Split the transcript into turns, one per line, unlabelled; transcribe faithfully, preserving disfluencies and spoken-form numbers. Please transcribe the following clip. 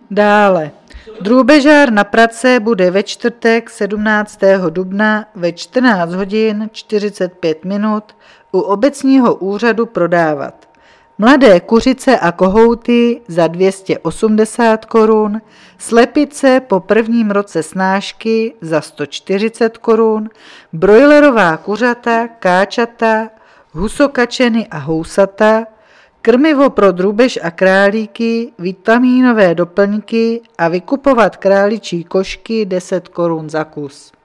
Dále. Drůbežár na Praze bude ve čtvrtek sedmnáctého dubna ve čtrnáct hodin čtyřicet pět minut u obecního úřadu prodávat mladé kuřice a kohouty za dvě stě osmdesát korun, slepice po prvním roce snášky za sto čtyřicet korun, brojlerová kuřata, káčata, husokačeny a housata, krmivo pro drůbež a králíky, vitamínové doplňky a vykupovat králičí košky deset korun za kus.